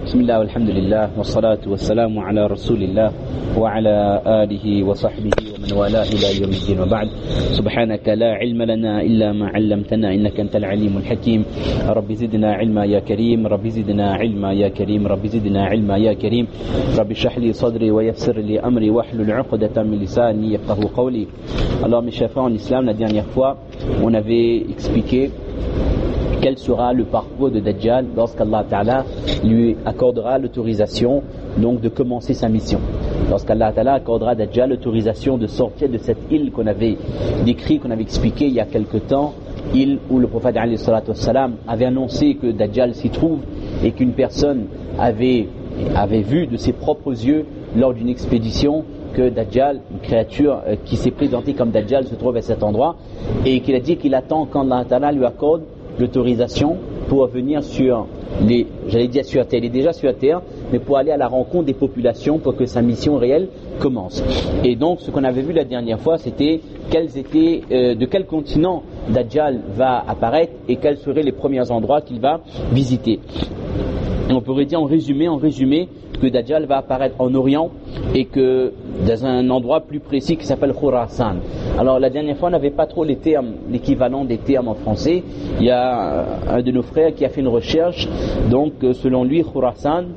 بسم الله والحمد لله والصلاة والسلام على رسول الله وعلى آله وصحبه ومن والاه إلى يوم الدين وبعد. سبحانك لا علم لنا إلا ما علمتنا إنك أنت العليم الحكيم. رب زدنا علما يا كريم، رب زدنا علما يا كريم، رب زدنا علما يا كريم. رب اشرح لي صدري ويسر لي أمري واحلل عقدة من لساني يفقهوا قولي. Alors mes chers frères en islam, la dernière fois on avait expliqué quel sera le parcours de Dajjal lorsqu'Allah Ta'ala lui accordera l'autorisation donc de commencer sa mission. Lorsqu'Allah Ta'ala accordera à Dajjal l'autorisation de sortir de cette île qu'on avait décrit, qu'on avait expliqué il y a quelque temps, île où le prophète alayhi salatu wassalam avait annoncé que Dajjal s'y trouve et qu'une personne avait vu de ses propres yeux lors d'une expédition que Dajjal, une créature qui s'est présentée comme Dajjal, se trouve à cet endroit et qu'il a dit qu'il attend quand Allah Ta'ala lui accorde l'autorisation pour venir sur sur terre, il est déjà sur terre, mais pour aller à la rencontre des populations pour que sa mission réelle commence. Et donc ce qu'on avait vu la dernière fois, c'était de quel continent Dajjal va apparaître et quels seraient les premiers endroits qu'il va visiter. Et on pourrait dire en résumé que Dajjal va apparaître en Orient et que dans un endroit plus précis qui s'appelle Khurasan. Alors la dernière fois on n'avait pas trop l'équivalent des termes en français. Il y a un de nos frères qui a fait une recherche, donc selon lui Khurasan,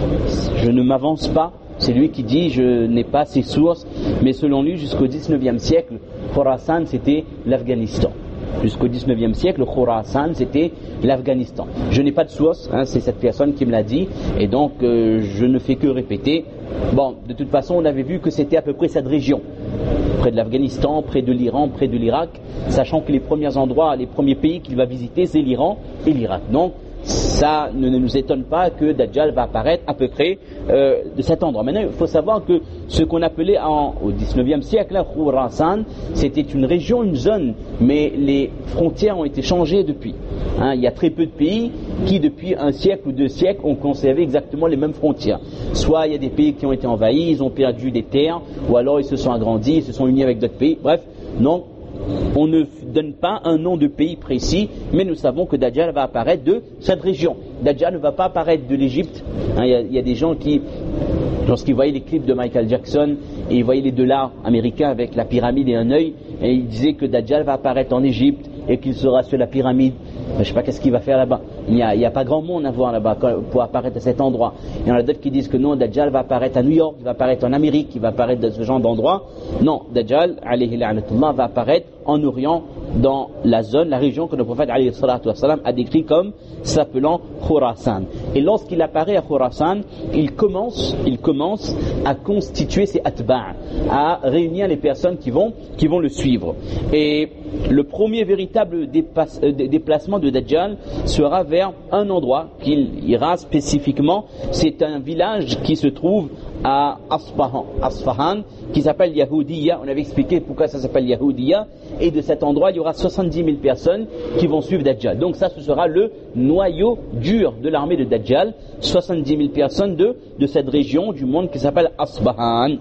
je ne m'avance pas, c'est lui qui dit, je n'ai pas ses sources, mais selon lui jusqu'au 19e siècle, Khurasan c'était l'Afghanistan. Jusqu'au 19e siècle, Khurasan c'était l'Afghanistan. Je n'ai pas de source, c'est cette personne qui me l'a dit, et donc je ne fais que répéter. Bon, de toute façon, on avait vu que c'était à peu près cette région, près de l'Afghanistan, près de l'Iran, près de l'Irak, sachant que les premiers endroits, les premiers pays qu'il va visiter, c'est l'Iran et l'Irak. Donc, ça ne nous étonne pas que Dajjal va apparaître à peu près de cet endroit. Maintenant, il faut savoir que ce qu'on appelait au 19e siècle, Khurasan, c'était une région, une zone, mais les frontières ont été changées depuis. Il y a très peu de pays qui, depuis un siècle ou 2 siècles, ont conservé exactement les mêmes frontières. Soit il y a des pays qui ont été envahis, ils ont perdu des terres, ou alors ils se sont agrandis, ils se sont unis avec d'autres pays. Bref, non. On ne donne pas un nom de pays précis, mais nous savons que Dajjal va apparaître de cette région. Dajjal ne va pas apparaître de l'Égypte. Il y a des gens qui, lorsqu'ils voyaient les clips de Michael Jackson et ils voyaient les dollars américains avec la pyramide et un œil, et ils disaient que Dajjal va apparaître en Égypte et qu'il sera sur la pyramide. Je ne sais pas qu'est-ce qu'il va faire là-bas. Il n'y a pas grand monde à voir là-bas pour apparaître à cet endroit. Il y en a d'autres qui disent que non, Dajjal va apparaître à New York, il va apparaître en Amérique, il va apparaître dans ce genre d'endroit. Non, Dajjal, alayhi la'natullah, va apparaître en Orient, dans la zone, la région que le prophète alayhi salatu wassalam a décrit comme s'appelant Khurasan. Et lorsqu'il apparaît à Khurasan, il commence à constituer ses atba', à réunir les personnes qui vont le suivre. Et le premier véritable déplacement de Dajjal sera vers un endroit qu'il ira spécifiquement. C'est un village qui se trouve à Asfahan, qui s'appelle Yahoudiya. On avait expliqué pourquoi ça s'appelle Yahoudiya. Et de cet endroit, il y aura 70 000 personnes qui vont suivre Dajjal. Donc ça, ce sera le noyau dur de l'armée de Dajjal. 70 000 personnes de cette région du monde qui s'appelle Asfahan.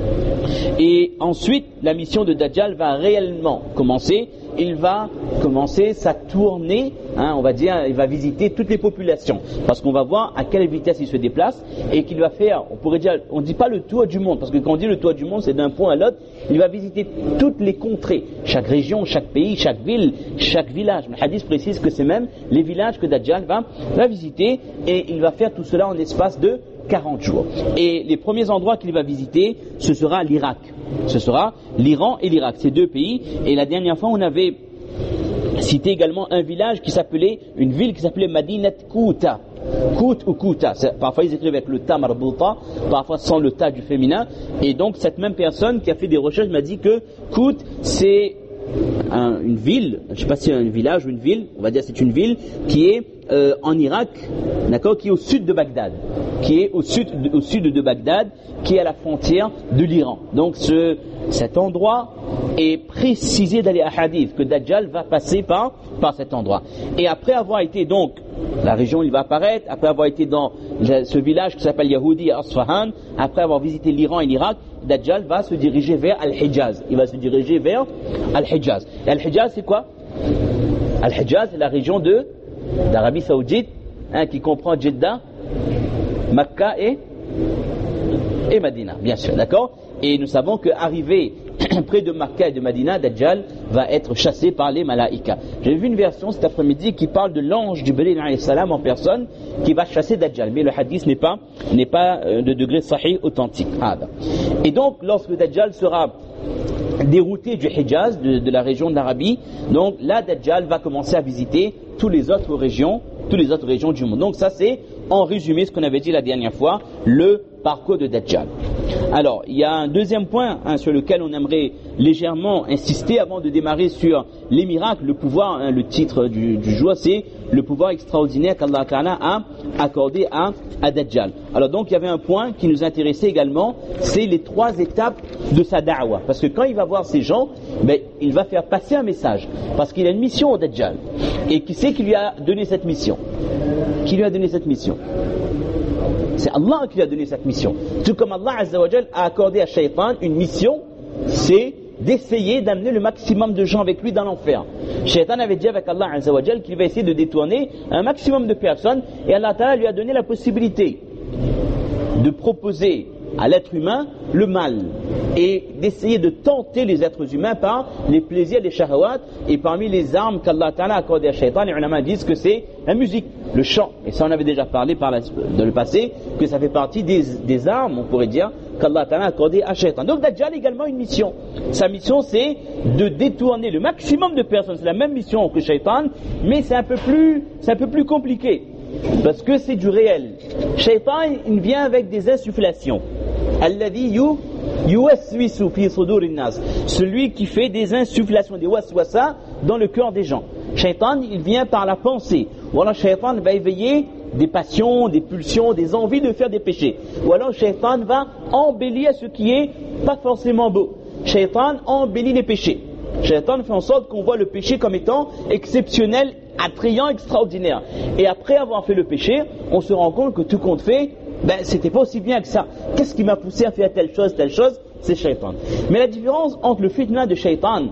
Et ensuite, la mission de Dajjal va réellement commencer. Il va commencer sa tournée, on va dire, il va visiter toutes les populations. Parce qu'on va voir à quelle vitesse il se déplace et qu'il va faire, on pourrait dire, on ne dit pas le tour du monde, parce que quand on dit le tour du monde, c'est d'un point à l'autre. Il va visiter toutes les contrées, chaque région, chaque pays, chaque ville, chaque village. Le hadith précise que c'est même les villages que Dajjal va visiter, et il va faire tout cela en espace de 40 jours. Et les premiers endroits qu'il va visiter, ce sera l'Irak. Ce sera l'Iran et l'Irak, ces 2 pays. Et la dernière fois, on avait cité également une ville qui s'appelait Madinat Kouta. Kout ou Kouta. Parfois ils écrivent avec le ta marbouta, parfois sans le ta du féminin. Et donc cette même personne qui a fait des recherches m'a dit que Kout, c'est une ville, je ne sais pas si c'est un village ou une ville, on va dire c'est une ville qui est en Irak, d'accord, qui est au sud de Bagdad, qui est au sud de Bagdad, qui est à la frontière de l'Iran. Donc cet endroit est précisé dans les hadiths que Dajjal va passer par cet endroit. Et après avoir été donc la région où il va apparaître, après avoir été dans ce village qui s'appelle Yahoudi à Asfahan, après avoir visité l'Iran et l'Irak, Dajjal va se diriger vers Al-Hijaz. Il va se diriger vers Al-Hijaz. Et Al-Hijaz, c'est quoi? Al-Hijaz, c'est la région d'Arabie Saoudite, qui comprend Jeddah, Makkah et Medina, bien sûr, d'accord. Et nous savons qu'arrivé près de Makkah et de Medina, Dajjal va être chassé par les malaïkas. J'ai vu une version cet après-midi qui parle de l'ange Jibril alayhi salam en personne qui va chasser Dajjal, mais le hadith n'est pas de degré sahih authentique. Et donc lorsque Dajjal sera dérouté du Hijaz, de la région d'Arabie, donc là Dajjal va commencer à visiter toutes les autres régions du monde. Donc ça c'est en résumé ce qu'on avait dit la dernière fois, le parcours de Dajjal. Alors, il y a un deuxième point sur lequel on aimerait légèrement insister avant de démarrer sur les miracles, le pouvoir, le titre du jour, c'est le pouvoir extraordinaire qu'Allah Ta'ala a accordé à Dajjal. Alors donc, il y avait un point qui nous intéressait également, c'est les 3 étapes de sa da'wa. Parce que quand il va voir ces gens, il va faire passer un message. Parce qu'il a une mission au Dajjal. Et qui c'est qui lui a donné cette mission? Qui lui a donné cette mission? C'est Allah qui lui a donné cette mission. Tout comme Allah Azza wa Jal a accordé à Shaitan une mission, c'est d'essayer d'amener le maximum de gens avec lui dans l'enfer. Shaitan avait dit avec Allah Azza wa Jal qu'il va essayer de détourner un maximum de personnes et Allah Ta'ala lui a donné la possibilité de proposer à l'être humain le mal et d'essayer de tenter les êtres humains par les plaisirs, les shahawat, et parmi les armes qu'Allah Ta'ala a accordées à Shaitan, les ulama disent que c'est la musique, le chant, et ça on avait déjà parlé dans le passé, que ça fait partie des armes, on pourrait dire, qu'Allah Ta'ala a accordées à Shaitan. Donc Dajjal a également une mission. Sa mission c'est de détourner le maximum de personnes, c'est la même mission que Shaitan, mais c'est un peu plus compliqué. Parce que c'est du réel. Shaitan, il vient avec des insufflations. Alladhi yuwaswisu fi sudurin nas. Celui qui fait des insufflations, des waswasa dans le cœur des gens. Shaitan, il vient par la pensée. Ou alors Shaitan va éveiller des passions, des pulsions, des envies de faire des péchés. Ou alors Shaitan va embellir ce qui est pas forcément beau. Shaitan embellit les péchés. Shaitan fait en sorte qu'on voit le péché comme étant exceptionnel, attrayant, extraordinaire. Et après avoir fait le péché, on se rend compte que tout compte fait, c'était pas aussi bien que ça. Qu'est-ce qui m'a poussé à faire telle chose? C'est Shaitan. Mais la différence entre le fitna de Shaitan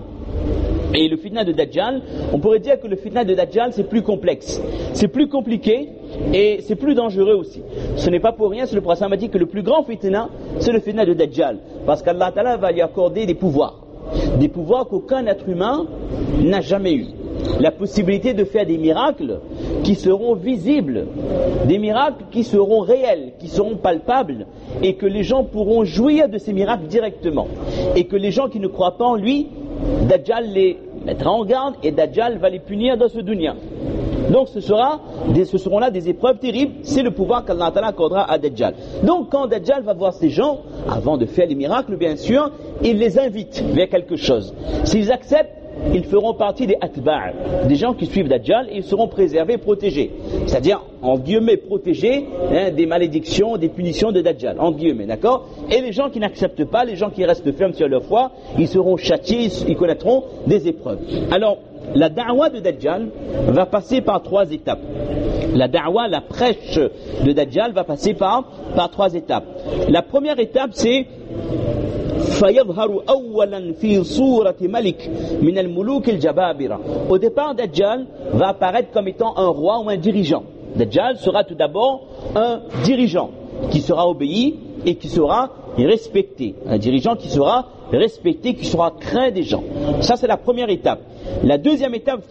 et le fitna de Dajjal, on pourrait dire que le fitna de Dajjal c'est plus complexe, c'est plus compliqué et c'est plus dangereux aussi. Ce n'est pas pour rien si le prophète a dit que le plus grand fitna c'est le fitna de Dajjal, parce qu'Allah Ta'ala va lui accorder des pouvoirs qu'aucun être humain n'a jamais eu. La possibilité de faire des miracles qui seront visibles, des miracles qui seront réels, qui seront palpables, et que les gens pourront jouir de ces miracles directement, et que les gens qui ne croient pas en lui, Dajjal les mettra en garde et Dajjal va les punir dans ce dunya. Donc ce seront là des épreuves terribles, c'est le pouvoir qu'Allah Ta'ala accordera à Dajjal. Donc quand Dajjal va voir ces gens, avant de faire les miracles bien sûr, il les invite vers quelque chose. S'ils acceptent, ils feront partie des atba', des gens qui suivent Dajjal, et ils seront préservés, protégés. C'est-à-dire, en guillemets, protégés des malédictions, des punitions de Dajjal, en guillemets, d'accord? Et les gens qui n'acceptent pas, les gens qui restent fermes sur leur foi, ils seront châtiés, ils connaîtront des épreuves. Alors, la da'wa de Dajjal va passer par 3 étapes. La da'wa, la prêche de Dajjal va passer par 3 étapes. La première étape, c'est au départ, Dajjal va apparaître comme étant un roi ou un dirigeant. Dajjal sera tout d'abord un dirigeant qui sera obéi et qui sera respecté. Un dirigeant qui sera respecté, qui sera craint des gens. Ça, c'est la première étape. La deuxième étape,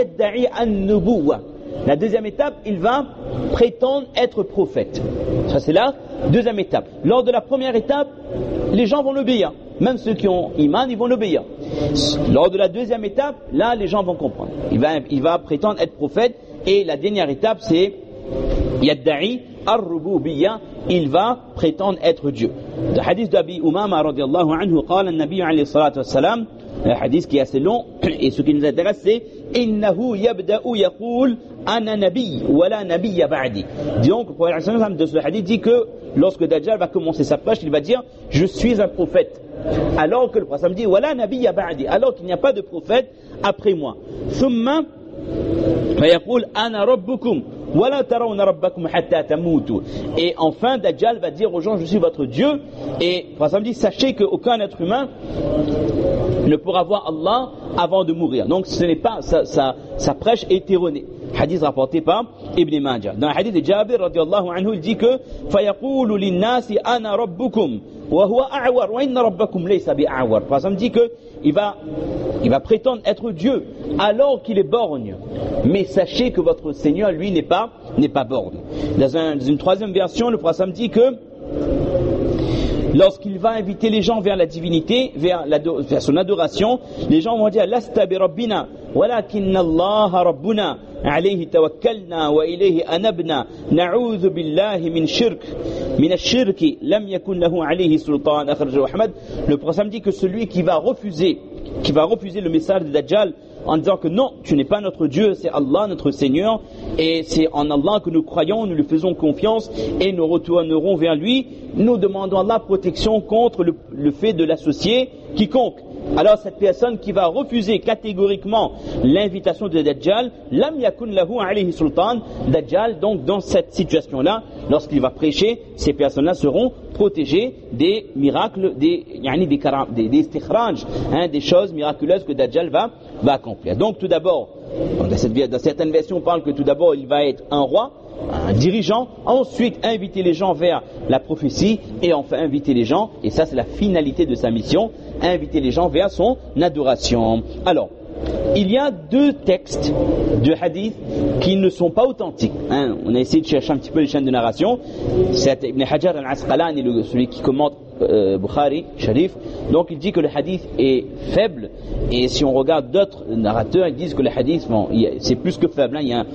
la deuxième étape, il va prétendre être prophète. Ça, c'est la deuxième étape. Lors de la première étape, les gens vont l'obéir. Même ceux qui ont iman, ils vont l'obéir. Lors de la deuxième étape, là, les gens vont comprendre. Il va prétendre être prophète. Et la dernière étape, c'est Yadda'i ar-rububiyya, il va prétendre être Dieu. Le hadith d'Abi Umama radiyallahu anhu, qala an-nabi alayhi salatu wassalam, un hadith qui est assez long, et ce qui nous intéresse, c'est innahu yabda'u yaqul ana nabi wa la nabiyya ba'di. Donc le prophète de ce hadith dit que lorsque Dajjal va commencer sa prêche, il va dire je suis un prophète, alors que le prophète dit wa la nabiyya ba'di, alors qu'il n'y a pas de prophète après moi. Thumma fayaqul ana rabbukum wa la tarawna rabbakum hatta tamutu. Et enfin Dajjal va dire aux gens je suis votre Dieu, et le prophète dit sachez qu'aucun être humain ne pourra voir Allah avant de mourir. Donc ce n'est pas sa prêche est erronée. Hadith rapporté par Ibn Majah. Dans le hadith de Jabir radiyallahu anhu, il dit que فَيَقُولُ لِلنَّاسِ أَنَا رَبُّكُمْ وَهُوَ أَعْوَرْ وَإِنَّ رَبَّكُمْ لَيْسَ بِأَعْوَرْ. Par exemple, il dit qu'il va prétendre être Dieu alors qu'il est borgne. Mais sachez que votre Seigneur, lui, n'est pas borgne. Dans une troisième version, le prophète dit que lorsqu'il va inviter les gens vers la divinité, vers son adoration, les gens vont dire Lasta bi rabbina walakinna Allah rabbuna alayhi tawakkalna wa ilayhi anabna na'udhu billahi min ash-shirki lam yakun lahu alayhi sultan. Akhrajahu Ahmad. Le prophète dit que celui qui va refuser le message de Dajjal en disant que non, tu n'es pas notre Dieu, c'est Allah notre Seigneur, et c'est en Allah que nous croyons, nous lui faisons confiance et nous retournerons vers lui. Nous demandons à Allah protection contre le fait de l'associer quiconque. Alors cette personne qui va refuser catégoriquement l'invitation de Dajjal, lam yakun lahu alayhi sultan, Dajjal, donc dans cette situation-là, lorsqu'il va prêcher, ces personnes-là seront protégées des miracles, des istikhraj, des choses miraculeuses que Dajjal va accomplir. Donc tout d'abord, dans certaines versions on parle que tout d'abord il va être un roi, un dirigeant, ensuite inviter les gens vers la prophétie et enfin inviter les gens, et ça c'est la finalité de sa mission, inviter les gens vers son adoration. Alors, il y a deux textes de hadith qui ne sont pas authentiques. On a essayé de chercher un petit peu les chaînes de narration. C'est Ibn Hajar al-Asqalani, celui qui commente Bukhari, Sharif. Donc il dit que le hadith est faible, et si on regarde d'autres narrateurs, ils disent que le hadith, c'est plus que faible. Il y a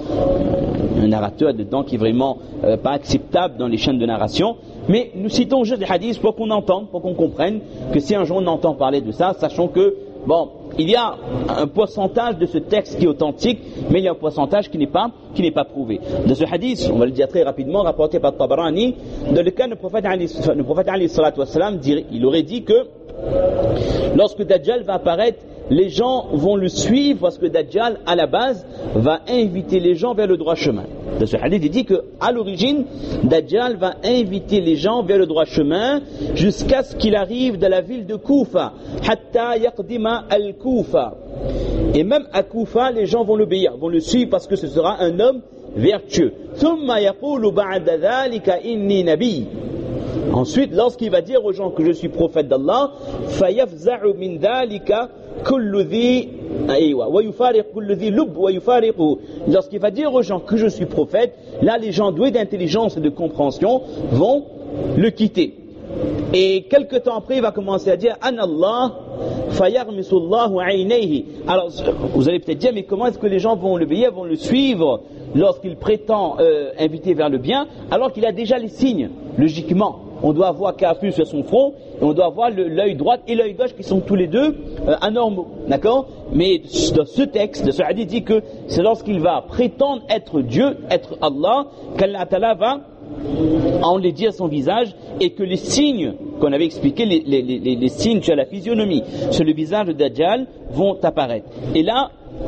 un narrateur dedans qui est vraiment pas acceptable dans les chaînes de narration. Mais nous citons juste des hadiths pour qu'on entende, pour qu'on comprenne que si un jour on entend parler de ça, sachons que il y a un pourcentage de ce texte qui est authentique, mais il y a un pourcentage qui n'est pas prouvé. De ce hadith, on va le dire très rapidement, rapporté par Tabarani, dans lequel le prophète alayhi salatu wassalam, il aurait dit que lorsque Dajjal va apparaître, les gens vont le suivre parce que Dajjal, à la base, va inviter les gens vers le droit chemin. Dans ce hadith, il dit qu'à l'origine, Dajjal va inviter les gens vers le droit chemin jusqu'à ce qu'il arrive dans la ville de Koufa. Hatta yaqdima al-Koufa. Et même à Koufa, les gens vont l'obéir, vont le suivre parce que ce sera un homme vertueux. Thumma yaqulu ba'da dhalika inni nabi. Ensuite, lorsqu'il va dire aux gens que je suis prophète d'Allah, fayafza'u min dhalika kullu dhi wa yufariq kullu dhi lub wa yufariqu. Lorsqu'il va dire aux gens que je suis prophète, là les gens doués d'intelligence et de compréhension vont le quitter. Et quelque temps après, il va commencer à dire Anallah fayarmisullahu aynayhi. Alors vous allez peut-être dire, mais comment est-ce que les gens vont l'obéir, vont le suivre lorsqu'il prétend inviter vers le bien, alors qu'il a déjà les signes, logiquement. On doit avoir Kafu sur son front, et on doit avoir l'œil droit et l'œil gauche qui sont tous les deux anormaux, d'accord? Mais dans ce texte, de ce hadith dit que c'est lorsqu'il va prétendre être Dieu, être Allah, qu'Allah Ta'ala va enlaidir son visage, et que les signes qu'on avait expliqués, les signes sur la physionomie, sur le visage de Dajjal vont apparaître. Et là,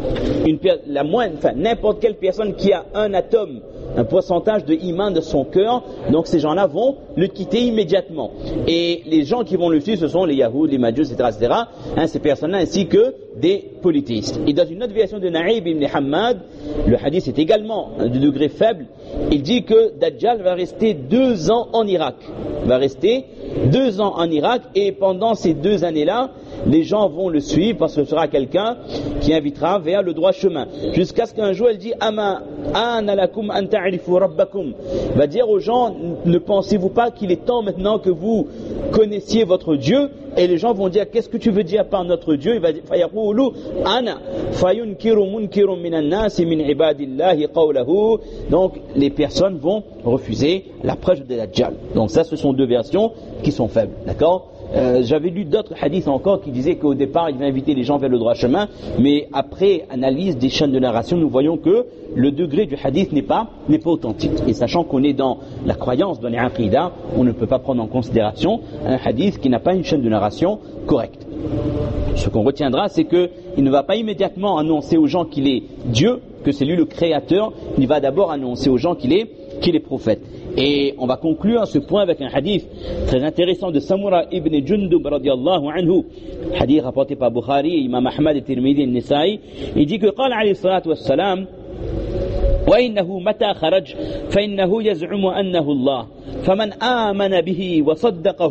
n'importe quelle personne qui a un atome, un pourcentage de iman de son cœur, donc ces gens-là vont le quitter immédiatement. Et les gens qui vont le suivre, ce sont les Yahouds, les Majus, etc., ces personnes-là, ainsi que des polythéistes. Et dans une autre version de Na'ib ibn Hammad, le hadith est également de degré faible. Il dit que Dajjal va rester 2 ans en Irak. Va rester 2 ans en Irak, et pendant ces 2 années-là, les gens vont le suivre parce que ce sera quelqu'un qui invitera vers le droit chemin. Jusqu'à ce qu'un jour elle dit Ama ana lakum an ta'rifu rabbakum. Va dire aux gens, ne pensez-vous pas qu'il est temps maintenant que vous connaissiez votre Dieu? Et les gens vont dire, qu'est-ce que tu veux dire par notre Dieu? Il va dire fayaqulu ana fayunkiru munkirun minan nas min ibadillahi qawlahu. Donc les personnes vont refuser l'approche de Dajjal. Donc ça, ce sont 2 versions qui sont faibles, d'accord? J'avais lu d'autres hadiths encore qui disaient qu'au départ il va inviter les gens vers le droit chemin, mais après analyse des chaînes de narration, nous voyons que le degré du hadith n'est pas authentique. Et sachant qu'on est dans la croyance, dans les aqidah, on ne peut pas prendre en considération un hadith qui n'a pas une chaîne de narration correcte. Ce qu'on retiendra, c'est qu'il ne va pas immédiatement annoncer aux gens qu'il est Dieu, que c'est lui le créateur. Il va d'abord annoncer aux gens qu'il est prophète. Et on va conclure ce point avec un hadith très intéressant de Samura ibn Jundub radiyallahu anhu, hadith rapporté par Bukhari, Imam Ahmad et Tirmidhi et Nisa'i. Il dit que قال عليه الصلاة والسلام وإنه متى خرج فإنه يزعم أنه الله فمن آمن به وصدقه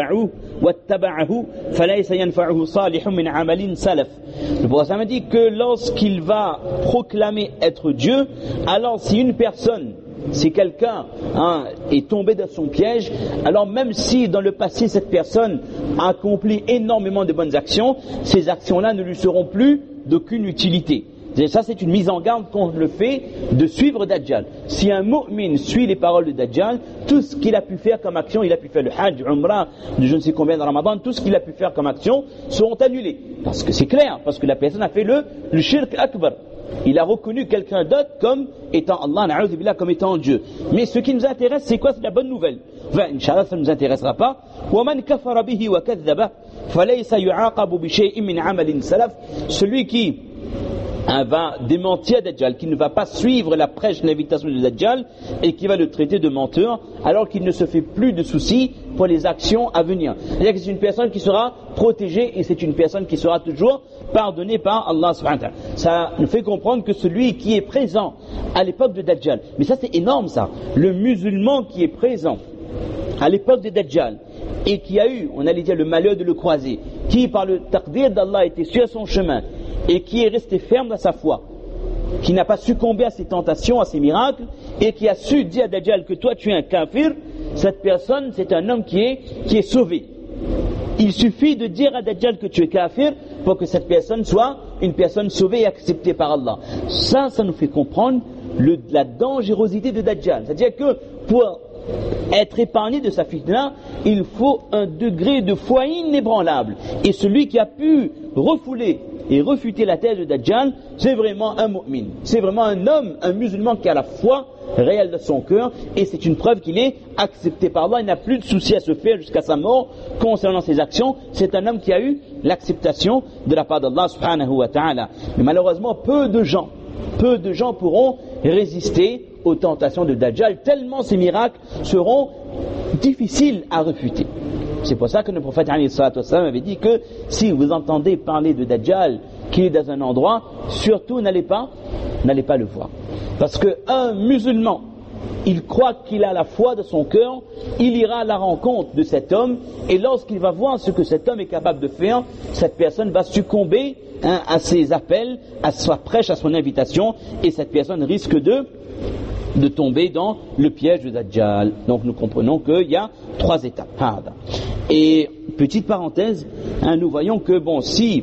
واتبعه فليس ينفعه صالح من عمل سلف. Le prophète dit que lorsqu'il va proclamer être Dieu, alors si une personne, si quelqu'un est tombé dans son piège, alors même si dans le passé cette personne a accompli énormément de bonnes actions, ces actions-là ne lui seront plus d'aucune utilité. Et ça, c'est une mise en garde contre le fait de suivre Dajjal. Si un mu'min suit les paroles de Dajjal, tout ce qu'il a pu faire comme action, il a pu faire le hajj, umrah, de je ne sais combien de Ramadan, tout ce qu'il a pu faire comme action seront annulés. Parce que c'est clair, parce que la personne a fait le shirk akbar. Il a reconnu quelqu'un d'autre comme étant Allah, na'udhu billah, comme étant Dieu. Mais ce qui nous intéresse, c'est quoi? C'est la bonne nouvelle. Enfin, Inch'Allah, ça ne nous intéressera pas. وَمَنْ كَفَرَ بِهِ وَكَذَّبَ فَلَيْسَ يُعَاقَبُ بِشَيْءٍ مِنْ عَمَلٍ سَلَفٍ. Celui qui va démentir Dajjal, qui ne va pas suivre la prêche, l'invitation de Dajjal et qui va le traiter de menteur, alors qu'il ne se fait plus de soucis pour les actions à venir. C'est-à-dire que c'est une personne qui sera protégée et c'est une personne qui sera toujours pardonnée par Allah subhanahu wa ta'ala. Ça nous fait comprendre que celui qui est présent à l'époque de Dajjal, mais ça c'est énorme ça, le musulman qui est présent à l'époque de Dajjal et qui a eu, on allait dire, le malheur de le croiser, qui par le taqdir d'Allah était sur son chemin et qui est resté ferme dans sa foi, qui n'a pas succombé à ses tentations, à ses miracles, et qui a su dire à Dajjal que toi tu es un kafir, cette personne c'est un homme qui est sauvé. Il suffit de dire à Dajjal que tu es kafir pour que cette personne soit une personne sauvée et acceptée par Allah. Ça nous fait comprendre la dangerosité de Dajjal. C'est-à-dire que pour être épargné de sa fitna, il faut un degré de foi inébranlable. Et celui qui a pu refouler et refuter la thèse de Dajjal, c'est vraiment un mu'min. C'est vraiment un homme, un musulman qui a la foi réelle de son cœur, et c'est une preuve qu'il est accepté par Allah. Il n'a plus de souci à se faire jusqu'à sa mort concernant ses actions. C'est un homme qui a eu l'acceptation de la part d'Allah subhanahu wa ta'ala. Mais malheureusement, peu de gens pourront résister aux tentations de Dajjal, tellement ces miracles seront difficiles à refuter. C'est pour ça que le prophète avait dit que si vous entendez parler de Dajjal qui est dans un endroit, surtout n'allez pas le voir. Parce qu'un musulman, il croit qu'il a la foi de son cœur, il ira à la rencontre de cet homme, et lorsqu'il va voir ce que cet homme est capable de faire, cette personne va succomber à ses appels, à sa prêche, à son invitation, et cette personne risque de tomber dans le piège de Dajjal. Donc nous comprenons qu'il y a 3 étapes. Et petite parenthèse, nous voyons que si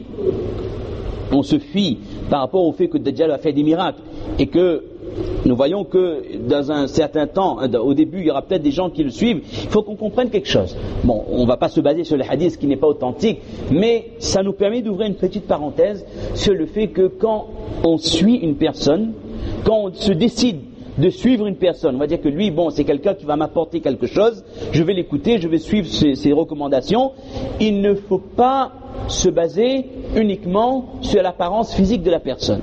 on se fie par rapport au fait que Dajjal a fait des miracles et que nous voyons que dans un certain temps, au début, il y aura peut-être des gens qui le suivent, il faut qu'on comprenne quelque chose. On ne va pas se baser sur le hadith qui n'est pas authentique, mais ça nous permet d'ouvrir une petite parenthèse sur le fait que quand on suit une personne, quand on se décide de suivre une personne, on va dire que lui, c'est quelqu'un qui va m'apporter quelque chose, je vais l'écouter, je vais suivre ses recommandations. Il ne faut pas se baser uniquement sur l'apparence physique de la personne.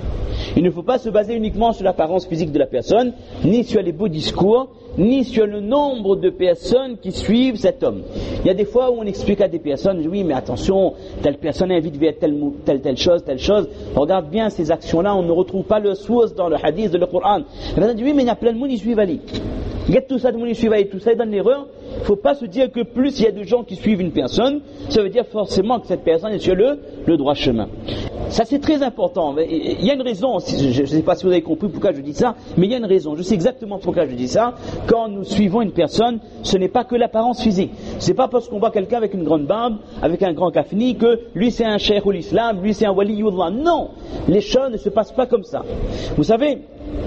Il ne faut pas se baser uniquement sur l'apparence physique de la personne, ni sur les beaux discours, ni sur le nombre de personnes qui suivent cet homme. Il y a des fois où on explique à des personnes, oui mais attention, telle personne invite vers telle chose, regarde bien ces actions-là, on ne retrouve pas le source dans le hadith, dans le Coran. La personne dit oui mais il y a plein de monde qui suivent Ali. Regarde tout ça de monde qui suivent Ali, tout ça est dans l'erreur. Il ne faut pas se dire que plus il y a de gens qui suivent une personne, ça veut dire forcément que cette personne est sur le droit chemin. Ça c'est très important. Il y a une raison, je ne sais pas si vous avez compris pourquoi je dis ça, mais il y a une raison, je sais exactement pourquoi je dis ça. Quand nous suivons une personne, ce n'est pas que l'apparence physique. Ce n'est pas parce qu'on voit quelqu'un avec une grande barbe, avec un grand kafni, que lui c'est un cheikh ou l'islam, lui c'est un waliyullah. Non, les choses ne se passent pas comme ça. Vous savez,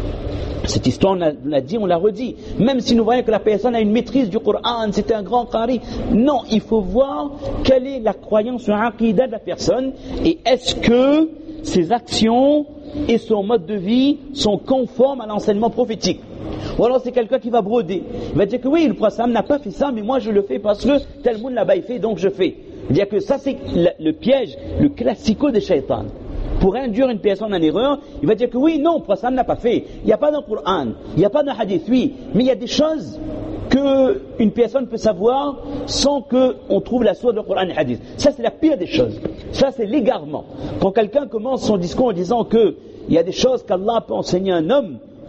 cette histoire, on l'a dit, on l'a redit. Même si nous voyons que la personne a une maîtrise du Coran, c'est un grand qari. Non, il faut voir quelle est la croyance en aqidah de la personne et est-ce que ses actions et son mode de vie sont conformes à l'enseignement prophétique. Ou alors c'est quelqu'un qui va broder. Il va dire que oui, le prophète n'a pas fait ça, mais moi je le fais parce que tel monde là-bas il fait, donc je fais. C'est-à-dire que ça c'est le piège, le classico des shaitans. Pour induire une personne en erreur, il va dire que oui, non, le prophète n'a pas fait. Il n'y a pas dans le Coran, il n'y a pas dans le hadith, oui, mais il y a des choses qu'une personne peut savoir sans qu'on trouve la source du Coran et du hadith. Ça c'est la pire des choses. Ça c'est l'égarement. Quand quelqu'un commence son discours en disant qu'il y a des choses qu'Allah peut enseigner à un homme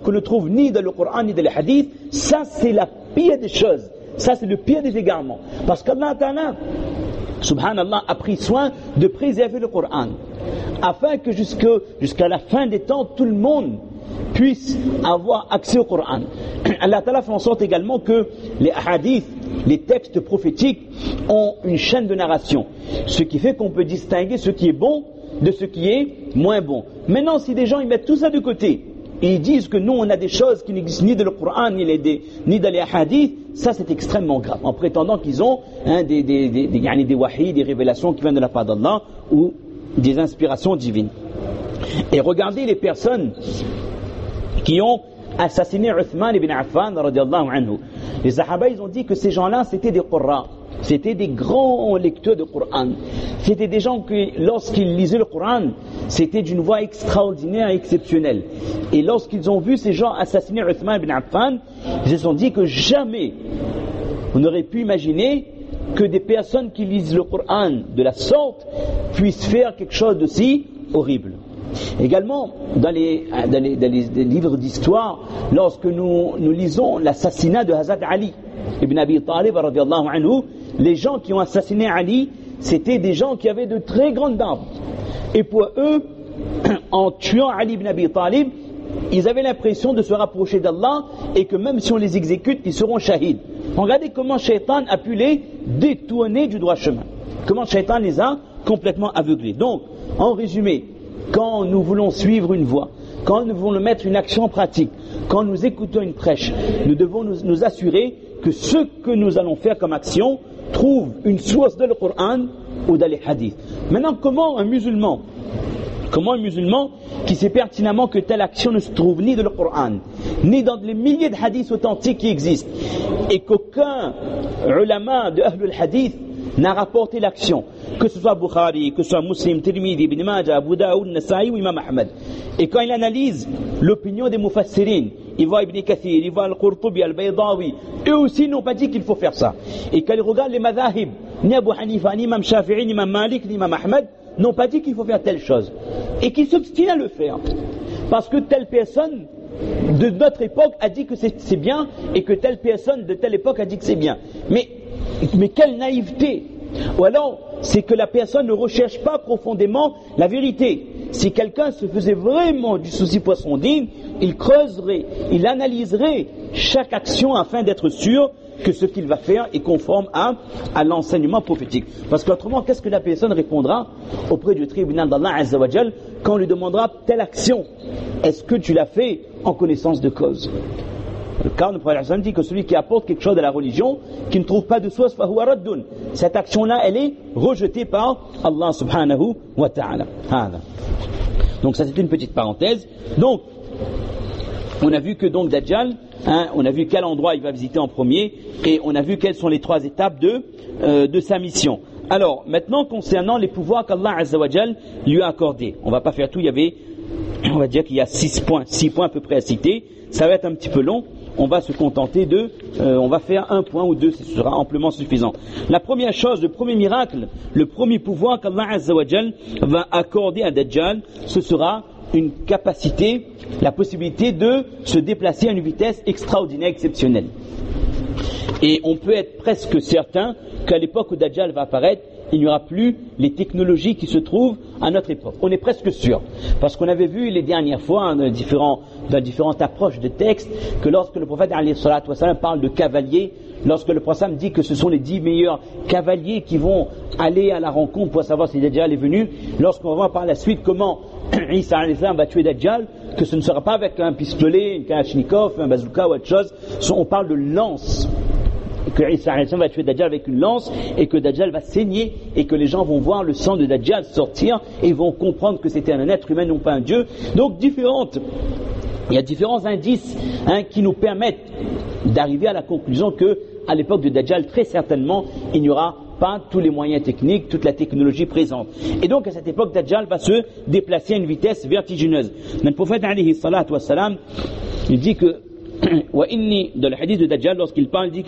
qu'on ne trouve ni dans le Coran ni dans les hadiths, ça c'est la pire des choses. Ça c'est le pire des égarements. Parce qu'Allah Ta'ala, subhanallah, a pris soin de préserver le Coran, afin que jusqu'à la fin des temps, tout le monde puisse avoir accès au Coran. Allah Ta'ala fait en sorte également que les hadiths, les textes prophétiques ont une chaîne de narration, ce qui fait qu'on peut distinguer ce qui est bon de ce qui est moins bon. Maintenant, si des gens ils mettent tout ça de côté et ils disent que nous on a des choses qui n'existent ni dans le Coran ni dans les hadiths, ça c'est extrêmement grave, en prétendant qu'ils ont des wahis, des révélations qui viennent de la part d'Allah ou des inspirations divines. Et regardez les personnes qui ont assassiné Uthman ibn Affan radiyallahu anhu. Les Sahaba ils ont dit que ces gens-là c'était des Qurra, c'était des grands lecteurs de Coran, c'était des gens qui lorsqu'ils lisaient le Coran c'était d'une voix extraordinaire et exceptionnelle. Et lorsqu'ils ont vu ces gens assassiner Uthman ibn Affan, ils se sont dit que jamais on aurait pu imaginer que des personnes qui lisent le Coran de la sorte puissent faire quelque chose d'aussi horrible. Également, dans les livres d'histoire, lorsque nous lisons l'assassinat de Hazrat Ali ibn Abi Talib radiyallahu anhu, les gens qui ont assassiné Ali, c'était des gens qui avaient de très grandes armes. Et pour eux, en tuant Ali ibn Abi Talib, ils avaient l'impression de se rapprocher d'Allah et que même si on les exécute, ils seront shahids. Regardez comment Shaitan a pu les détourner du droit chemin. Comment Shaitan les a complètement aveuglés. Donc, en résumé, quand nous voulons suivre une voie, quand nous voulons mettre une action en pratique, quand nous écoutons une prêche, nous devons nous assurer que ce que nous allons faire comme action trouve une source dans le Coran ou dans les hadiths. Maintenant, comment un musulman qui sait pertinemment que telle action ne se trouve ni dans le Coran, ni dans les milliers de hadiths authentiques qui existent, et qu'aucun ulama de Ahlul Hadith n'a rapporté l'action, que ce soit Bukhari, que ce soit Muslim, Tirmidhi, Ibn Majah, Abu Daoud, Nasa'i ou Imam Ahmad. Et quand il analyse l'opinion des mufassirin, il voit Ibn Kathir, il voit Al-Qurtubi, Al-Baydawi, eux aussi n'ont pas dit qu'il faut faire ça. Et quand il regarde les madhahib, ni Abu Hanifa, ni Imam Shafi'i, ni Imam Malik, ni Imam Ahmad, n'ont pas dit qu'il faut faire telle chose. Et qui s'obstinent à le faire. Parce que telle personne de notre époque a dit que c'est bien, et que telle personne de telle époque a dit que c'est bien. Mais quelle naïveté! Ou alors, c'est que la personne ne recherche pas profondément la vérité. Si quelqu'un se faisait vraiment du souci poisson digne, il creuserait, il analyserait chaque action afin d'être sûr que ce qu'il va faire est conforme à l'enseignement prophétique. Parce qu'autrement, qu'est-ce que la personne répondra auprès du tribunal d'Allah Azza wa Jal quand on lui demandera telle action? Est-ce que tu l'as fait en connaissance de cause? Car le prophète dit que celui qui apporte quelque chose à la religion, qui ne trouve pas de source, fahuwa raddun. Cette action-là, elle est rejetée par Allah subhanahu wa ta'ala. Donc ça c'est une petite parenthèse. Donc, on a vu que donc Dajjal, on a vu quel endroit il va visiter en premier, et on a vu quelles sont les 3 étapes de sa mission. Alors, maintenant concernant les pouvoirs qu'Allah Azza wa Jal lui a accordés. On va pas faire tout, on va dire qu'il y a 6 points à peu près à citer. Ça va être un petit peu long. On va se contenter on va faire 1 point ou 2, ce sera amplement suffisant. La première chose, le premier miracle, le premier pouvoir qu'Allah Azza wa Jal va accorder à Dajjal, ce sera une capacité, la possibilité de se déplacer à une vitesse extraordinaire, exceptionnelle. Et on peut être presque certain qu'à l'époque où Dajjal va apparaître, il n'y aura plus les technologies qui se trouvent à notre époque. On est presque sûr. Parce qu'on avait vu les dernières fois, dans différentes approches de textes, que lorsque le prophète parle de cavaliers, lorsque le prophète dit que ce sont les 10 meilleurs cavaliers qui vont aller à la rencontre pour savoir si Dajjal est venu, lorsqu'on va voir par la suite comment Isa va tuer Dajjal, que ce ne sera pas avec un pistolet, un kalachnikov, un bazooka ou autre chose, on parle de lance. Que Isa va tuer Dajjal avec une lance et que Dajjal va saigner et que les gens vont voir le sang de Dajjal sortir et vont comprendre que c'était un être humain, non pas un dieu. Donc il y a différents indices qui nous permettent d'arriver à la conclusion que à l'époque de Dajjal, très certainement, il n'y aura pas tous les moyens techniques, toute la technologie présente. Et donc à cette époque, Dajjal va se déplacer à une vitesse vertigineuse. Mais le prophète alayhi salatu wassalam, il dit que dans le hadith de Dajjal, lorsqu'il parle, il dit que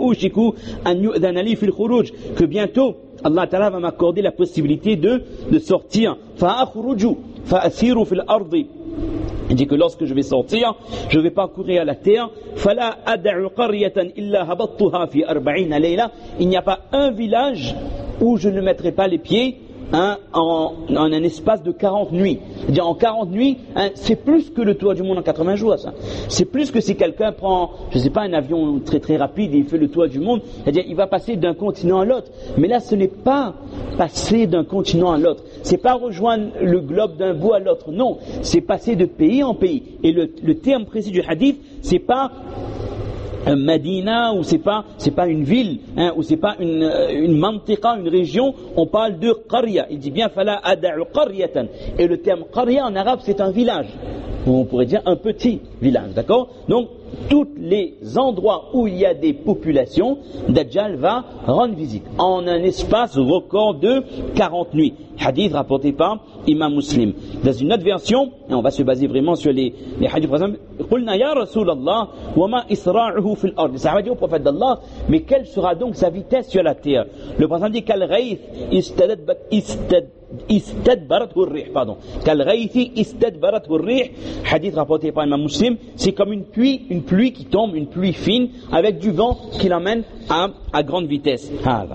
que bientôt Allah Ta'ala va m'accorder la possibilité de sortir. il dit que lorsque je vais sortir, je vais parcourir la terre. فَلَا أَدَعُ قَرْيَةً إِلَّا هَبَطْتُهَا فِي 40 لَيْلَةً. Il n'y a pas un village où je ne mettrai pas les pieds en un espace de 40 nuits. C'est-à-dire en 40 nuits, c'est plus que le tour du monde en 80 jours. Ça. C'est plus que si quelqu'un prend, je ne sais pas, un avion très très rapide et il fait le tour du monde. C'est-à-dire il va passer d'un continent à l'autre. Mais là, ce n'est pas passer d'un continent à l'autre. C'est pas rejoindre le globe d'un bout à l'autre. Non, c'est passer de pays en pays. Et le terme précis du hadith, c'est pas un Medina, ou c'est pas une ville, ou c'est pas une mantiqa, une région, on parle de qarya. Il dit bien fala ada'u qaryatan. Et le terme qarya en arabe c'est un village. On pourrait dire un petit village, d'accord? Donc, tous les endroits où il y a des populations, Dajjal va rendre visite en un espace record de 40 nuits. Hadith rapporté par Imam Muslim. Dans une autre version, et on va se baser vraiment sur les hadiths, par exemple, قلنا يا رسول الله وما إسراعه في الأرض. Ça va dire au prophète d'Allah, mais quelle sera donc sa vitesse sur la terre? Le prophète dit كالغيث استدبرته الريح, pardon. كالغيث استدبرته الريح. Hadith rapporté par Imam Muslim, c'est comme une pluie qui tombe, une pluie fine, avec du vent qui l'emmène à grande vitesse.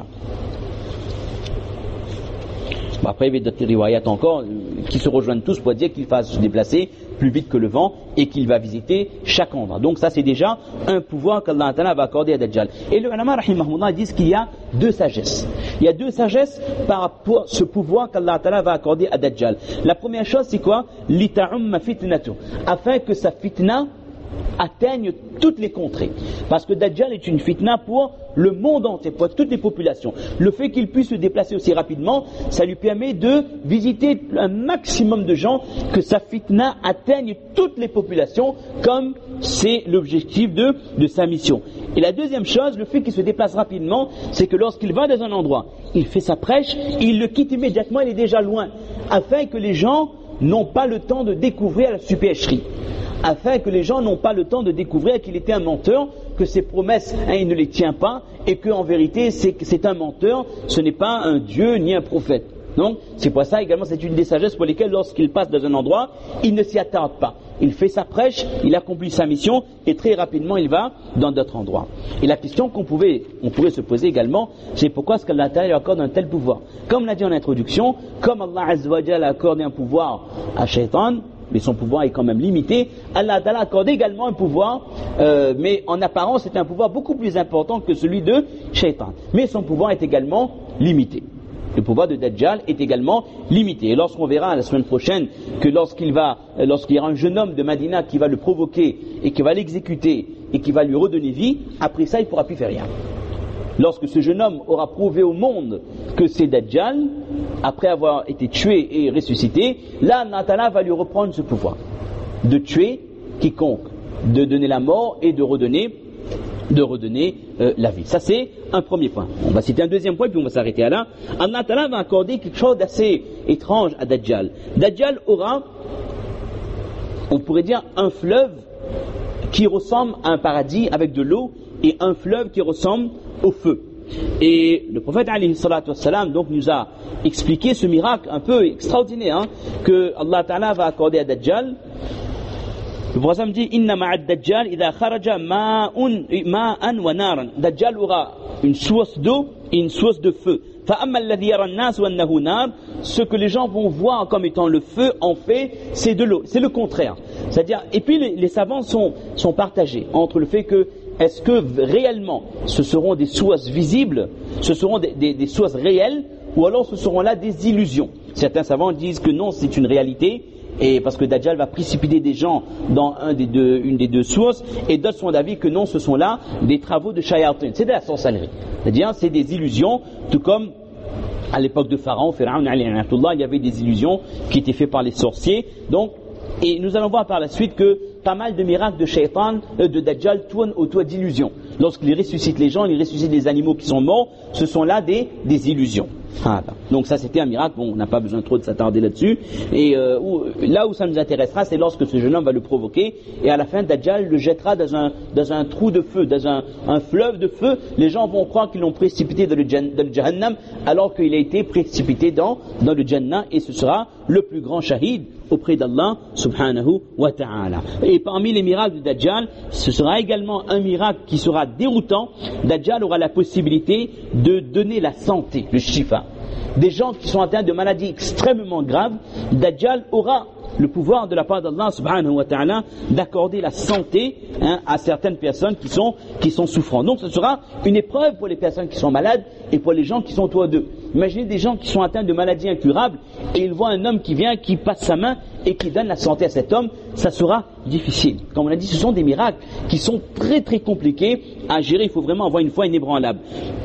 Bon, après, il y a d'autres riwayats encore qui se rejoignent tous pour dire qu'il va se déplacer plus vite que le vent et qu'il va visiter chaque endroit. Donc ça c'est déjà un pouvoir qu'Allah Ta'ala va accorder à Dajjal. Et les ulama rahimahumullah disent qu'il y a deux sagesses. Il y a deux sagesses par rapport à ce pouvoir qu'Allah Ta'ala va accorder à Dajjal. La première chose c'est quoi? Lita'umma fitnatu. Afin que sa fitna atteigne toutes les contrées. Parce que Dajjal est une fitna pour le monde entier, pour toutes les populations. Le fait qu'il puisse se déplacer aussi rapidement, ça lui permet de visiter un maximum de gens, que sa fitna atteigne toutes les populations, comme c'est l'objectif de sa mission. Et la deuxième chose, le fait qu'il se déplace rapidement, c'est que lorsqu'il va dans un endroit, il fait sa prêche, il le quitte immédiatement, il est déjà loin, afin que les gens n'ont pas le temps de découvrir la supercherie. Afin que les gens n'ont pas le temps de découvrir qu'il était un menteur, que ses promesses, il ne les tient pas, et qu'en vérité c'est un menteur, ce n'est pas un Dieu ni un prophète. Donc c'est pour ça également, c'est une des sagesses pour lesquelles lorsqu'il passe dans un endroit, il ne s'y attarde pas. Il fait sa prêche, il accomplit sa mission, et très rapidement il va dans d'autres endroits. Et la question on pourrait se poser également, c'est pourquoi est-ce qu'Allah Ta'ala lui accorde un tel pouvoir? Comme l'a dit en introduction, comme Allah Azza wa Jalla a accordé un pouvoir à Shaitan, mais son pouvoir est quand même limité, Allah Ta'ala accorde également un pouvoir, mais en apparence c'est un pouvoir beaucoup plus important que celui de Shaitan. Mais son pouvoir est également limité. Le pouvoir de Dajjal est également limité. Et lorsqu'on verra la semaine prochaine que lorsqu'il y aura un jeune homme de Madina qui va le provoquer et qui va l'exécuter et qui va lui redonner vie, après ça il ne pourra plus faire rien. Lorsque ce jeune homme aura prouvé au monde que c'est Dajjal, après avoir été tué et ressuscité, là, Allah va lui reprendre ce pouvoir de tuer quiconque, de donner la mort et de redonner la vie. Ça c'est un premier point. On va citer un deuxième point puis on va s'arrêter à là. Allah Ta'ala va accorder quelque chose d'assez étrange à Dajjal. Dajjal aura, on pourrait dire, un fleuve qui ressemble à un paradis avec de l'eau et un fleuve qui ressemble au feu. Et le prophète alayhi salatu wassalam donc nous a expliqué ce miracle un peu extraordinaire que Allah Ta'ala va accorder à Dajjal. Le prophète dit inna ma'ad Dajjal idha kharaja ma'an wa naran. Dajjal aura une source d'eau et une source de feu. فَأَمَّا الَّذِي يَرَى النَّاسُ وَأَنَّهُ نَارٌ. Ce que les gens vont voir comme étant le feu, en fait, c'est de l'eau. C'est le contraire. C'est-à-dire, et puis les savants sont partagés entre le fait que est-ce que réellement ce seront des sources visibles, ce seront des sources réelles, ou alors ce seront là des illusions. Certains savants disent que non, c'est une réalité, et parce que Dajjal va précipiter des gens dans une des deux sources, et d'autres sont d'avis que non, ce sont là des travaux de shayatin, c'est de la sorcellerie. C'est-à-dire, c'est des illusions, tout comme à l'époque de Pharaon, il y avait des illusions qui étaient faites par les sorciers. Donc, et nous allons voir par la suite que pas mal de miracles de Shaitan, de Dajjal tournent autour d'illusions. Lorsqu'il ressuscite les gens, il ressuscite les animaux qui sont morts, ce sont là des illusions. Voilà. Donc ça c'était un miracle, bon, on n'a pas besoin trop de s'attarder là-dessus. Et là où ça nous intéressera, c'est lorsque ce jeune homme va le provoquer, et à la fin Dajjal le jettera dans un trou de feu, dans un fleuve de feu. Les gens vont croire qu'ils l'ont précipité dans le Jahannam, alors qu'il a été précipité dans le Jannah, et ce sera le plus grand shahid. auprès d'Allah subhanahu wa ta'ala. Et parmi les miracles du Dajjal, ce sera également un miracle qui sera déroutant. Dajjal aura la possibilité de donner la santé, le shifa. Des gens qui sont atteints de maladies extrêmement graves, Dajjal aura le pouvoir de la part d'Allah subhanahu wa ta'ala d'accorder la santé à certaines personnes qui sont souffrantes. Donc ce sera une épreuve pour les personnes qui sont malades et pour les gens qui sont autour d'eux. Imaginez des gens qui sont atteints de maladies incurables et ils voient un homme qui vient, qui passe sa main et qui donne la santé à cet homme, ça sera difficile. Comme on a dit, ce sont des miracles qui sont très très compliqués à gérer, il faut vraiment avoir une foi inébranlable.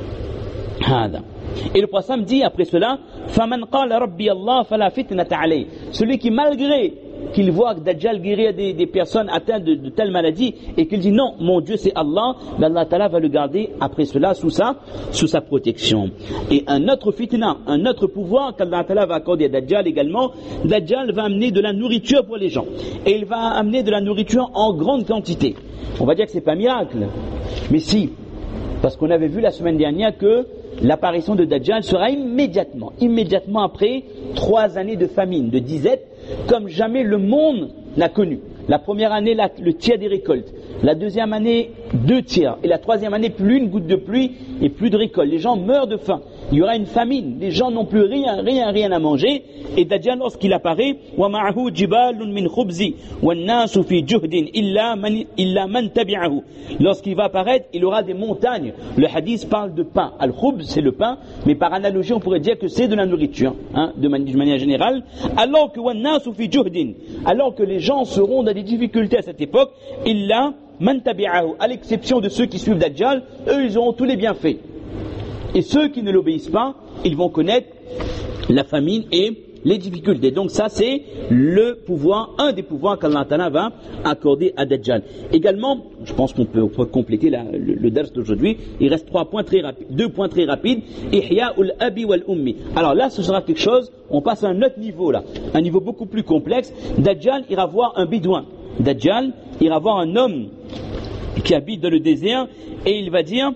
Et le prophète dit après cela, فَمَنْ قَالَ رَبِّيَ اللَّهُ فَلَا فِتْنَةَ عَلَيْهِ. Celui qui, malgré qu'il voit que Dajjal guérit des personnes atteintes de telles maladies et qu'il dit non, mon Dieu c'est Allah, Allah Ta'ala va le garder après cela sous sa protection. Et un autre fitna, un autre pouvoir qu'Allah Ta'ala va accorder à Dajjal également, Dajjal va amener de la nourriture pour les gens. Et il va amener de la nourriture en grande quantité. On va dire que c'est pas un miracle, mais si, parce qu'on avait vu la semaine dernière que l'apparition de Dajjal sera immédiatement après 3 années de famine, de disette, comme jamais le monde n'a connu. La première année, le tiers des récoltes. La deuxième année, 2 tiers. Et la troisième année, plus une goutte de pluie et plus de récolte. Les gens meurent de faim. Il y aura une famine. Les gens n'ont plus rien à manger. Et Dajjal, lorsqu'il apparaît, وَمَعَهُ جِبَالٌ مِّنْ خُبْزِ وَالنَّاسُ فِي جُهْدٍ إِلَّا مَنْ تَبِعَهُ. Lorsqu'il va apparaître, il aura des montagnes. Le hadith parle de pain. Al-khubz, c'est le pain, mais par analogie, on pourrait dire que c'est de la nourriture, de manière générale. Alors que وَالنَّاسُ فِي جُهْدٍ, alors que les gens seront dans des difficultés à cette époque, إِلَّا مَنْ تَبِعَهُ, à l'exception de ceux qui suivent Dajjal, eux, ils auront tous les bienfaits. Et ceux qui ne l'obéissent pas, ils vont connaître la famine et les difficultés. Donc ça, c'est le pouvoir, un des pouvoirs qu'Allah Ta'ala va accorder à Dajjal. Également, je pense qu'on peut compléter le dars d'aujourd'hui. Il reste 2 points très rapides. Ihya'ul abi wal ummi. Alors là, ce sera quelque chose, on passe à un autre niveau là, un niveau beaucoup plus complexe. Dajjal ira voir un bédouin. Dajjal ira voir un homme qui habite dans le désert et il va dire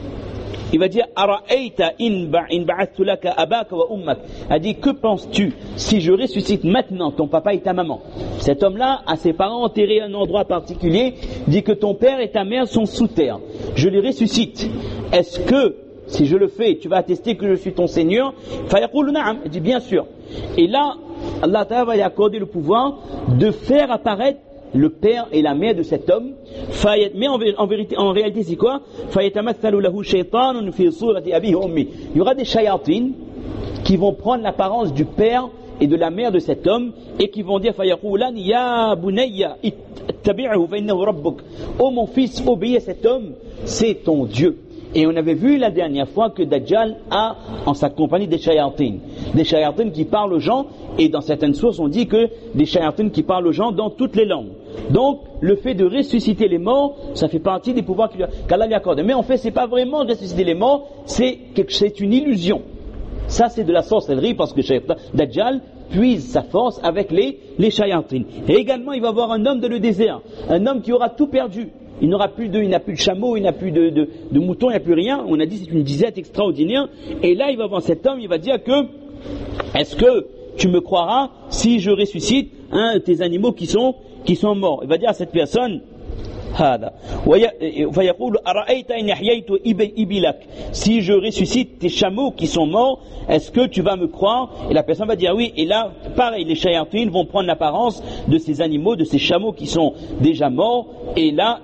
Ara'ayta in ba'athtu laka abaka wa ummak. A dit, que penses-tu si je ressuscite maintenant ton papa et ta maman? Cet homme-là a ses parents enterrés à un endroit particulier, dit que ton père et ta mère sont sous terre. Je les ressuscite. Est-ce que si je le fais, tu vas attester que je suis ton Seigneur? Fayaqulu na'am. Il dit bien sûr. Et là, Allah Ta'ala va lui accorder le pouvoir de faire apparaître le père et la mère de cet homme. Mais en réalité, c'est quoi? Il y aura des shayatines qui vont prendre l'apparence du père et de la mère de cet homme et qui vont dire oh mon fils, obéis à cet homme, c'est ton Dieu. Et on avait vu la dernière fois que Dajjal a en sa compagnie des shayatines qui parlent aux gens, et dans certaines sources on dit que des shayatines qui parlent aux gens dans toutes les langues. Donc le fait de ressusciter les morts, ça fait partie des pouvoirs qu'Allah lui accorde. Mais en fait, c'est pas vraiment ressusciter les morts, c'est une illusion. Ça, c'est de la sorcellerie, parce que Dajjal puise sa force avec les shayatines. Et également, il va voir un homme dans le désert, un homme qui aura tout perdu. Il n'a plus de chameau, il n'a plus de moutons, il n'a plus rien. On a dit c'est une disette extraordinaire. Et là, il va voir cet homme, il va dire que est-ce que tu me croiras si je ressuscite tes animaux qui sont morts? Il va dire à cette personne si je ressuscite tes chameaux qui sont morts, est-ce que tu vas me croire? Et la personne va dire oui. Et là, pareil, les shayatines vont prendre l'apparence de ces animaux, de ces chameaux qui sont déjà morts. Et là,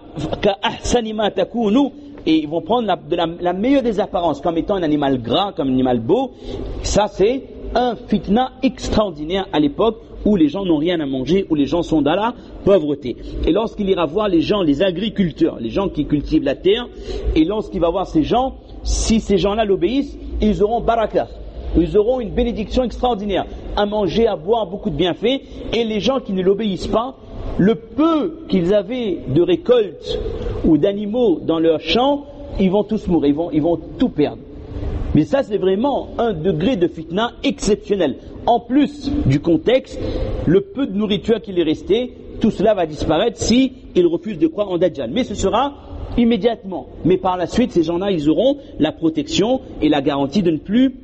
et ils vont prendre la meilleure des apparences, comme étant un animal gras, comme un animal beau. Ça, c'est un fitna extraordinaire à l'époque où les gens n'ont rien à manger, où les gens sont dans la pauvreté. Et lorsqu'il ira voir les gens, les agriculteurs, les gens qui cultivent la terre, et lorsqu'il va voir ces gens, si ces gens-là l'obéissent, ils auront barakah, ils auront une bénédiction extraordinaire, à manger, à boire, beaucoup de bienfaits. Et les gens qui ne l'obéissent pas, le peu qu'ils avaient de récoltes ou d'animaux dans leur champ, ils vont tous mourir, ils vont tout perdre. Mais ça, c'est vraiment un degré de fitna exceptionnel. En plus du contexte, le peu de nourriture qu'il est resté, tout cela va disparaître si ils refusent de croire en Dajjal. Mais ce sera immédiatement. Mais par la suite, ces gens-là, ils auront la protection et la garantie de ne plus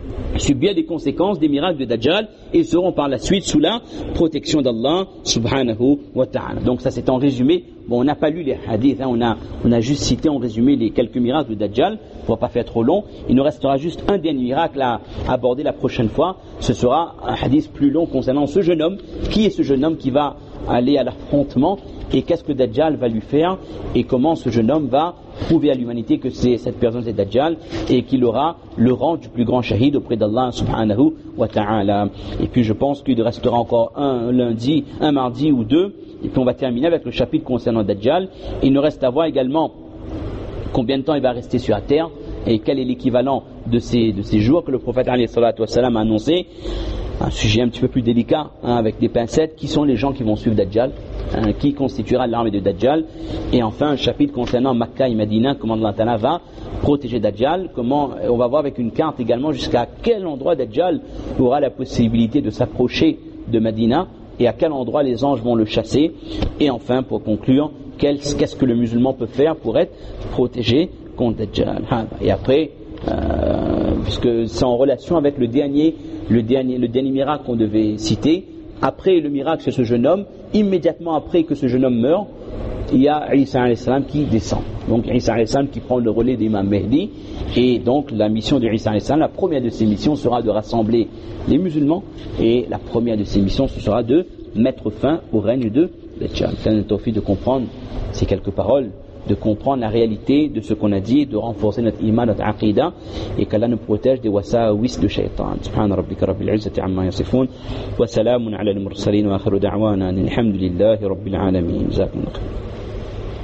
subir des conséquences des miracles de Dajjal et seront par la suite sous la protection d'Allah subhanahu wa ta'ala. Donc ça c'est en résumé. Bon, on n'a pas lu les hadiths, on a juste cité en résumé les quelques miracles de Dajjal pour pas faire trop long. Il nous restera juste un dernier miracle à aborder la prochaine fois. Ce sera un hadith plus long concernant ce jeune homme. Qui est ce jeune homme qui va aller à l'affrontement et qu'est-ce que Dajjal va lui faire et comment ce jeune homme va prouver à l'humanité que cette personne c'est Dajjal et qu'il aura le rang du plus grand shahid auprès d'Allah subhanahu wa ta'ala. Et puis je pense qu'il restera encore un mardi ou deux et puis on va terminer avec le chapitre concernant Dajjal. Il nous reste à voir également combien de temps il va rester sur la terre et quel est l'équivalent de ces jours que le prophète alayhi salatu wassalam a annoncé. Un sujet un petit peu plus délicat, avec des pincettes. Qui sont les gens qui vont suivre Dajjal, qui constituera l'armée de Dajjal, et enfin un chapitre concernant Makkah et Medina, comment Allah Ta'ala va protéger Dajjal, comment on va voir avec une carte également jusqu'à quel endroit Dajjal aura la possibilité de s'approcher de Medina et à quel endroit les anges vont le chasser, et enfin pour conclure qu'est-ce que le musulman peut faire pour être protégé contre Dajjal. Et après puisque c'est en relation avec le dernier miracle qu'on devait citer. Après le miracle sur ce jeune homme, immédiatement après que ce jeune homme meurt, il y a Isa alayhi salam qui descend. Donc Isa alayhi salam qui prend le relais d'Imam Mehdi, et donc la mission de Isa alayhi salam, la première de ses missions sera de rassembler les musulmans, et la première de ses missions ce sera de mettre fin au règne de Dajjal. C'est un tawfiq de comprendre ces quelques paroles, de comprendre la réalité de ce qu'on a dit, de renforcer notre iman, notre aqidah, et qu'Allah nous protège des wasawis de shaytan. Subhana rabbika rabbil izzati amma yasifun, wa salamun ala al-mursalin, wa akhiru da'wana alhamdulillahi rabbil alamin. Jazakumullah.